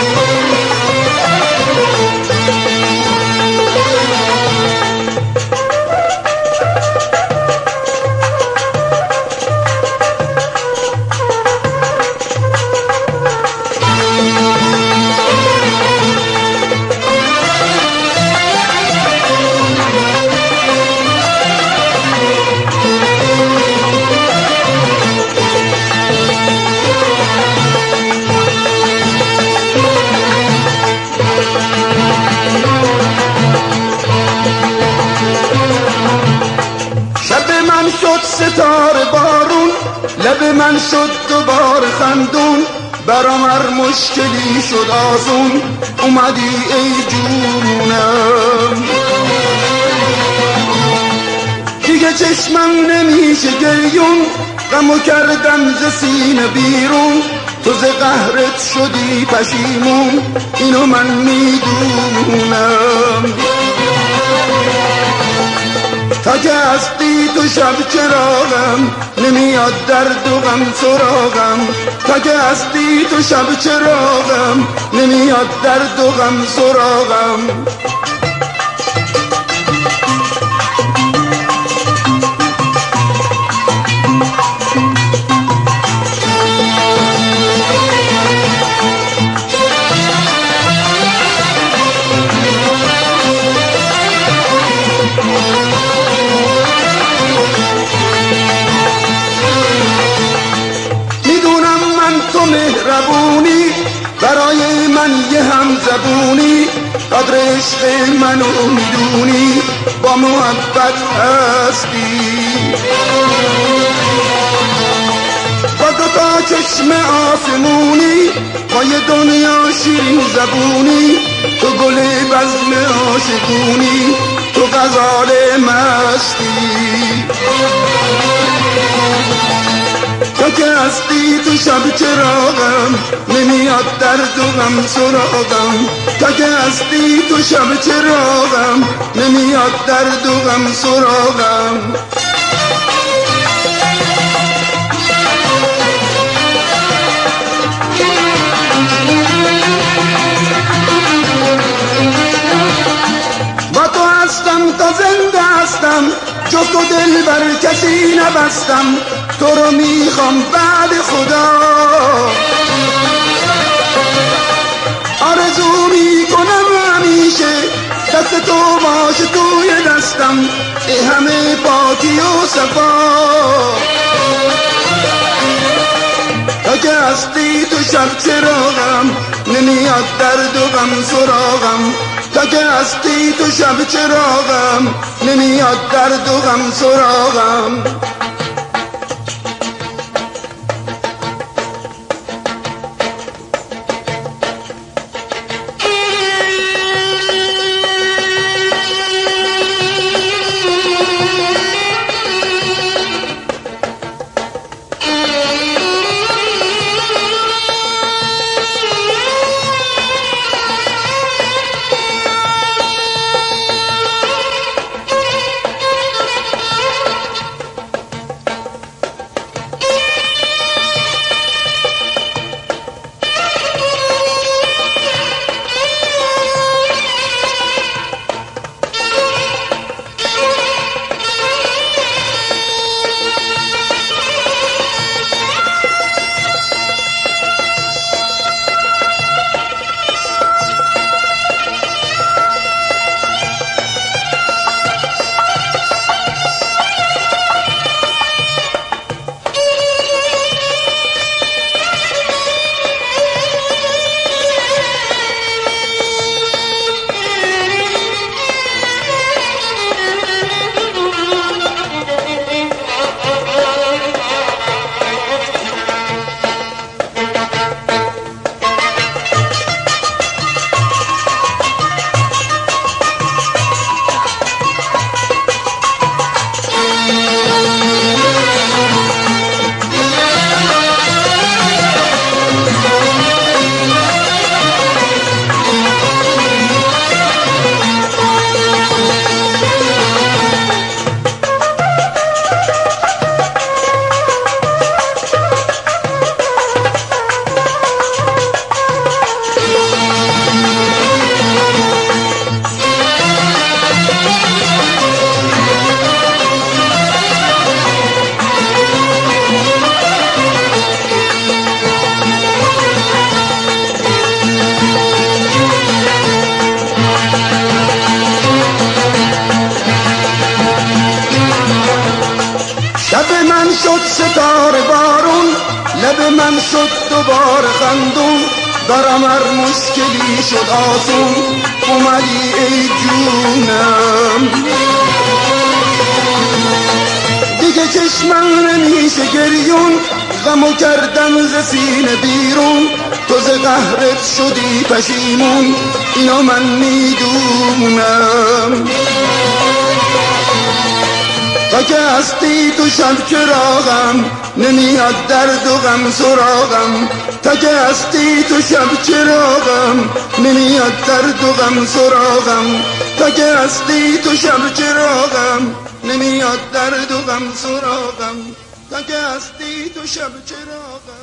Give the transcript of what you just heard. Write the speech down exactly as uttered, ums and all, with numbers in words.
ستاره بارون، لب من شد دوباره خندون، برام هر مشکلی شد آسون، اومدی ای جونم. دیگه چشمم نمیشه گریون، غمو کردم ز سینه بیرون، تو ز قهرت شدی پشیمون، اینو من میدونم. تا که هستی تو شب چراغم، نمیاد درد و غم سراغم. تا که هستی تو شب چراغم، نمیاد درد و غم سراغم. مهربونی برای من یه هم زبونی، قدر عشق منو میدونی، با محبت هستی. با دوتا چشم آسمونی، با یه دنیا شیرین زبونی، تو گل بزم عاشقونی، تو غزال مستی. تا که هستی تو شب چراغم، نمیاد درد و غم سراغم. تا که هستی تو شب چراغم، نمیاد درد و غم سراغم. با تو هستم تا زنده هستم، جز تو دل بر کسی نبستم، تو رو میخوام بعد خدا. آرزو میکنم همیشه دست تو باشه توی دستم، ای همه پاکی و صفا. تا که هستی تو شب چراغم، نمیاد درد و غم سراغم. تا که هستی تو شب چراغم، نمیاد درد و غم سراغم. ستاره بارون لب من شد دوباره خندون دارم هر مشکلی شد آسون اومدی ای جونم دیگه چشمم نمیشه گریون غمو کردم ز سینه بیرون تو ز قهرت شدی پشیمون اینو من میدونم تا که هستی تو شب چراغم نمیاد درد و غم سراغم تا که هستی تو شب چراغم نمیاد درد و غم سراغم تا که هستی تو شب چراغم نمیاد درد و غم سراغم تا که هستی تو شب چراغم